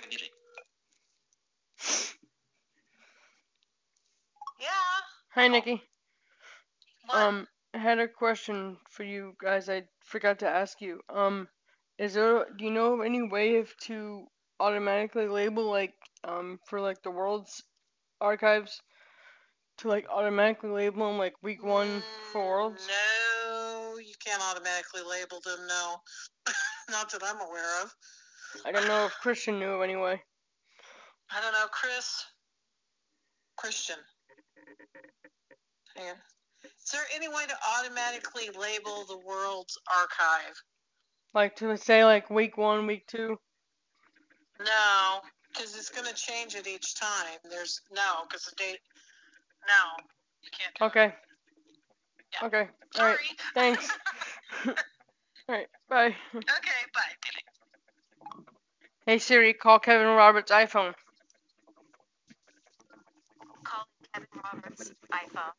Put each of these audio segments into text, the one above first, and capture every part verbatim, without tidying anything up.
Yeah. Hi, Nikki. What? Um, I had a question for you guys. I forgot to ask you. Um, is there, do you know of any way of to automatically label like, um, for like the world's archives to like automatically label them like week one for worlds? No, you can't automatically label them. No, not that I'm aware of. I don't know if Christian knew of any way. I don't know, Chris. Christian. Hang on. Is there any way to automatically label the world's archive? Like to say like week one, week two. No, because it's going to change it each time. There's no, because the date. No, you can't do Okay. it. Yeah. Okay. All Sorry. right. Thanks. All right. Bye. Okay, bye. Hey Siri, call Kevin Roberts' iPhone. Call Kevin Roberts' iPhone.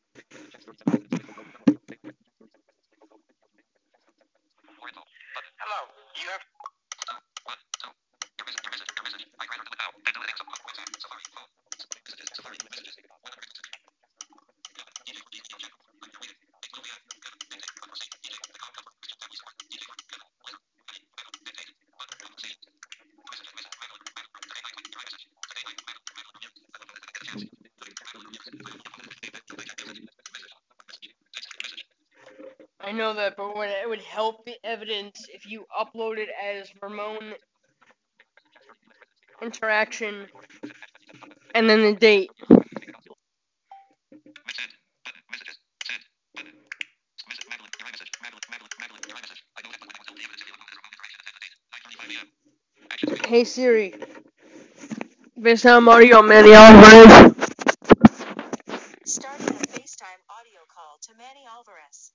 Hello. You have. I know that, but when it would help the evidence if you upload it as Ramon interaction and then the date. Hey Siri, FaceTime audio Manny Alvarez. Starting a FaceTime audio call to Manny Alvarez.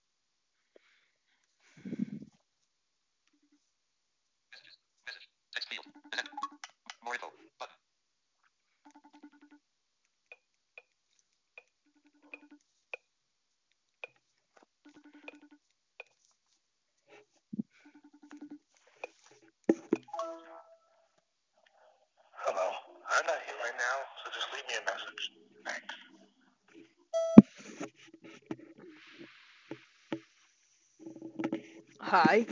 Hello. I'm not here right now, so just leave me a message. Thanks. Hi.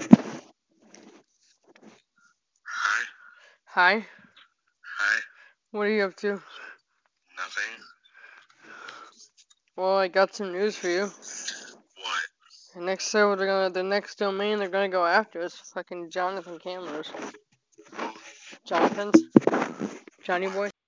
Hi. Hi. Hi. What are you up to? Nothing. Well, I got some news for you. What? The next server, they're gonna, the next domain they're gonna go after is fucking Jonathan Cameras. Jonathan's. Johnny Boy.